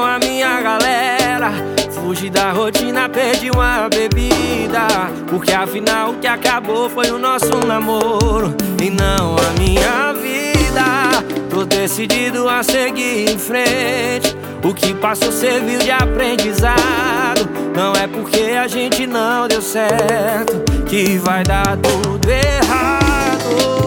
a minha galera. Fugi da rotina, perdi uma bebida, porque afinal o que acabou foi o nosso namoro e não a minha vida. Tô decidido a seguir em frente, o que passou serviu de aprendizado. Não é porque a gente não deu certo que vai dar tudo errado.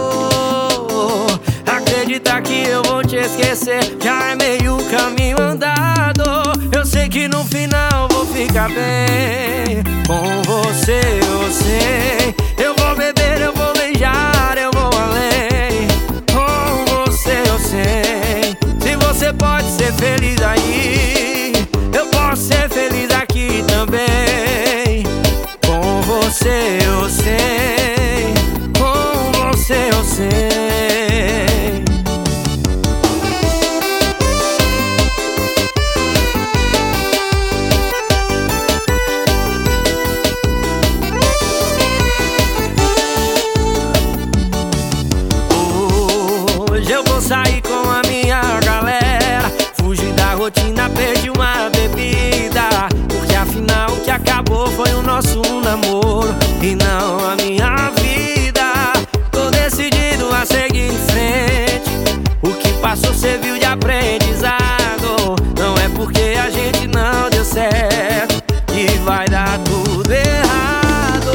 Acredita que eu vou te esquecer, já é meio caminho andado. Eu sei que no final vou ficar bem com você, eu sei. Eu vou beber, eu vou beijar, eu vou além. Com você eu sei. Se você pode ser feliz aí, eu posso ser feliz aqui também. Com você eu sei, com você eu sei. Hoje eu vou sair com a minha galera, fugir da rotina, perdi uma bebida, porque afinal o que acabou foi o nosso namoro e não a minha vida. Tô decidido a seguir em frente, o que passou serviu de aprendizado. Não é porque a gente não deu certo que vai dar tudo errado.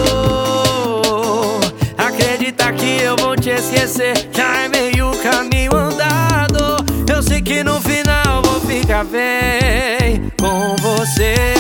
Acredita que eu vou te esquecer, já é meio caminho andado. Eu sei que no final vou ficar bem com você.